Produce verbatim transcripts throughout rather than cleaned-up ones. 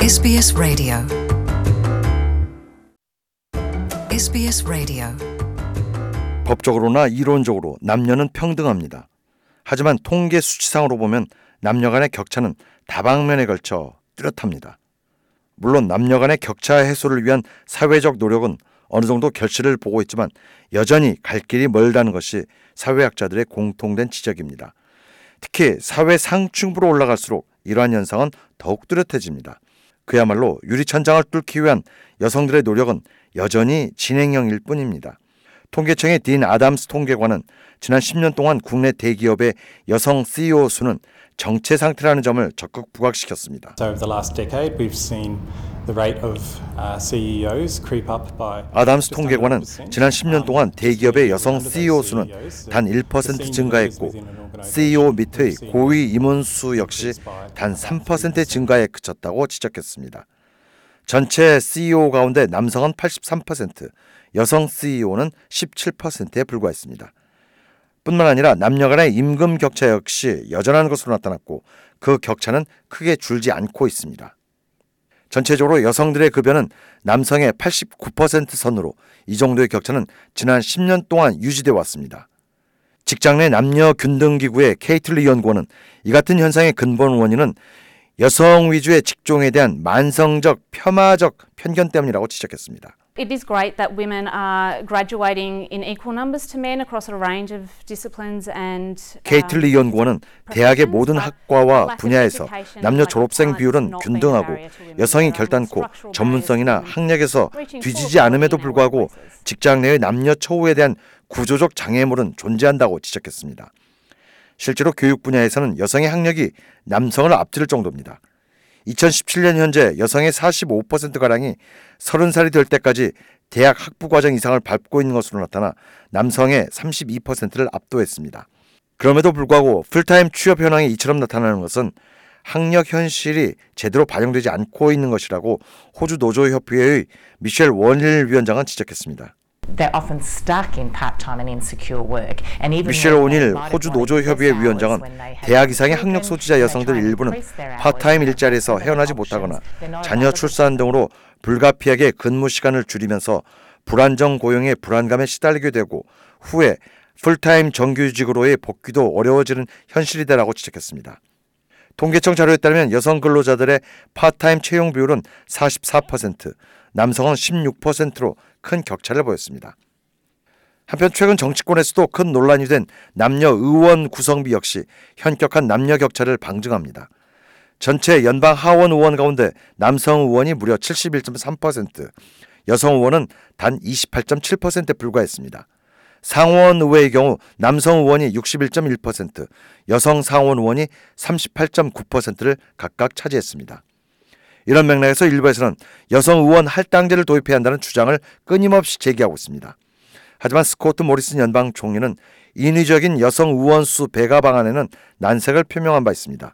에스비에스 라디오 에스비에스 라디오 법적으로나 이론적으로 남녀는 평등합니다. 하지만 통계 수치상으로 보면 남녀 간의 격차는 다방면에 걸쳐 뚜렷합니다. 물론 남녀 간의 격차 해소를 위한 사회적 노력은 어느 정도 결실을 보고 있지만 여전히 갈 길이 멀다는 것이 사회학자들의 공통된 지적입니다. 특히 사회 상층부로 올라갈수록 이러한 현상은 더욱 뚜렷해집니다. 그야말로 유리천장을 뚫기 위한 여성들의 노력은 여전히 진행형일 뿐입니다. 통계청의 딘 아담스 통계관은 지난 십 년 동안 국내 대기업의 여성 씨이오 수는 정체 상태라는 점을 적극 부각시켰습니다. So over the last decade, we've seen the rate of uh, 씨이오s creep up by. 아담스 통계관은 지난 십 년 동안 대기업의 여성 씨이오 수는 단 일 퍼센트 증가했고 씨이오 밑의 고위 임원 수 역시 단 삼 퍼센트 증가에 그쳤다고 지적했습니다. 전체 씨이오 가운데 남성은 팔십삼 퍼센트, 여성 씨이오는 십칠 퍼센트에 불과했습니다. 뿐만 아니라 남녀 간의 임금 격차 역시 여전한 것으로 나타났고 그 격차는 크게 줄지 않고 있습니다. 전체적으로 여성들의 급여는 남성의 팔십구 퍼센트 선으로 이 정도의 격차는 지난 십 년 동안 유지되어 왔습니다. 직장 내 남녀 균등기구의 케이틀리 연구원은 이 같은 현상의 근본 원인은 여성 위주의 직종에 대한 만성적, 폄하적 편견 때문이라고 지적했습니다. It is great that women are graduating in equal numbers to men across a range of disciplines and 케이틀리 연구원은 대학의 모든 학과와 분야에서 남녀 졸업생 비율은 균등하고 여성이 결단코 전문성이나 학력에서 뒤지지 않음에도 불구하고 직장 내의 남녀 처우에 대한 구조적 장애물은 존재한다고 지적했습니다. 실제로 교육 분야에서는 여성의 학력이 남성을 앞질 정도입니다. 이천십칠 년 현재 여성의 사십오 퍼센트가량이 서른 살이 될 때까지 대학 학부과정 이상을 밟고 있는 것으로 나타나 남성의 삼십이 퍼센트를 압도했습니다. 그럼에도 불구하고 풀타임 취업 현황이 이처럼 나타나는 것은 학력 현실이 제대로 반영되지 않고 있는 것이라고 호주 노조협의회의 미셸 원일 위원장은 지적했습니다. They're often stuck in part-time and insecure work. And even 미셸 오닐 호주 노조협의회 위원장은 대학 이상의 학력 소지자 여성들 일부는 파트타임 일자리에서 헤어나지 못하거나 자녀 출산 등으로 불가피하게 근무 시간을 줄이면서 불안정 고용의 불안감에 시달리게 되고 후에 풀타임 정규직으로의 복귀도 어려워지는 현실이다라고 지적했습니다. 통계청 자료에 따르면 여성 근로자들의 파트타임 채용 비율은 사십사 퍼센트, 남성은 십육 퍼센트로 큰 격차를 보였습니다. 한편 최근 정치권에서도 큰 논란이 된 남녀 의원 구성비 역시 현격한 남녀 격차를 방증합니다. 전체 연방 하원 의원 가운데 남성 의원이 무려 칠십일 점 삼 퍼센트, 여성 의원은 단 이십팔 점 칠 퍼센트에 불과했습니다. 상원 의회의 경우 남성 의원이 육십일 점 일 퍼센트, 여성 상원 의원이 삼십팔 점 구 퍼센트를 각각 차지했습니다. 이런 맥락에서 일부에서는 여성 의원 할당제를 도입해야 한다는 주장을 끊임없이 제기하고 있습니다. 하지만 스코트 모리슨 연방 총리는 인위적인 여성 의원 수 배가 방안에는 난색을 표명한 바 있습니다.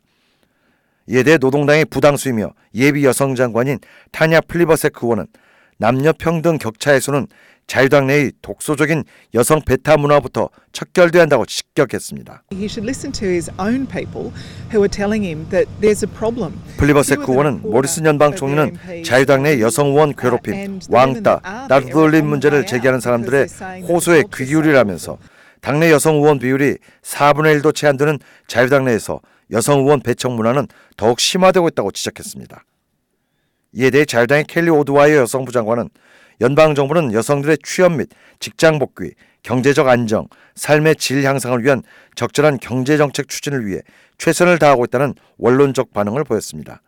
이에 대해 노동당의 부당수이며 예비 여성 장관인 타냐 플리버세크 의원은 남녀 평등 격차 해소는 자유당 내의 독소적인 여성 배타 문화부터 척결돼야 한다고 직격했습니다. He should listen to his own people who are telling him that there's a problem. 플리버세크 의원은 모리슨 연방 총리는 자유당 내 여성 의원 괴롭힘, 왕따, 나르돌림 문제를 제기하는 사람들의 호소에 귀 기울이라면서 당내 여성 의원 비율이 사분의 일도 채 안 되는 자유당 내에서 여성 의원 배척 문화는 더욱 심화되고 있다고 지적했습니다. 이에 대해 자유당의 켈리 오드와이어 여성부 장관은 연방정부는 여성들의 취업 및 직장 복귀, 경제적 안정, 삶의 질 향상을 위한 적절한 경제정책 추진을 위해 최선을 다하고 있다는 원론적 반응을 보였습니다.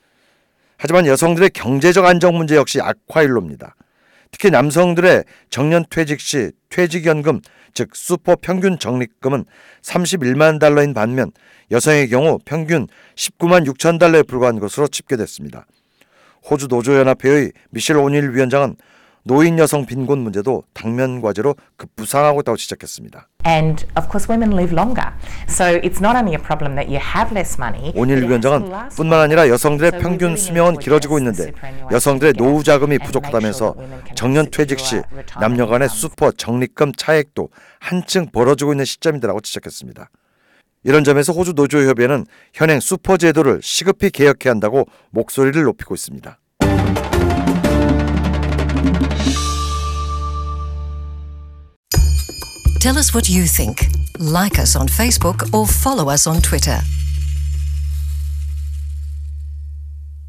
하지만 여성들의 경제적 안정 문제 역시 악화일로입니다. 특히 남성들의 정년퇴직 시 퇴직연금, 즉 슈퍼 평균 적립금은 삼십일만 달러인 반면 여성의 경우 평균 십구만 육천 달러에 불과한 것으로 집계됐습니다. 호주 노조연합회의 미셸 오닐 위원장은 노인 여성 빈곤 문제도 당면 과제로 급부상하고 있다고 지적했습니다. And of course women live longer. So it's not only a problem that you have less money. 오닐 위원장은 뿐만 아니라 여성들의 평균 수명은 길어지고 있는데 여성들의 노후 자금이 부족하다면서 정년 퇴직 시 남녀 간의 슈퍼 적립금 차액도 한층 벌어지고 있는 시점이라고 지적했습니다. 이런 점에서 호주 노조협의회는 현행 슈퍼 제도를 시급히 개혁해야 한다고 목소리를 높이고 있습니다. Tell us what you think. Like us on Facebook or follow us on Twitter.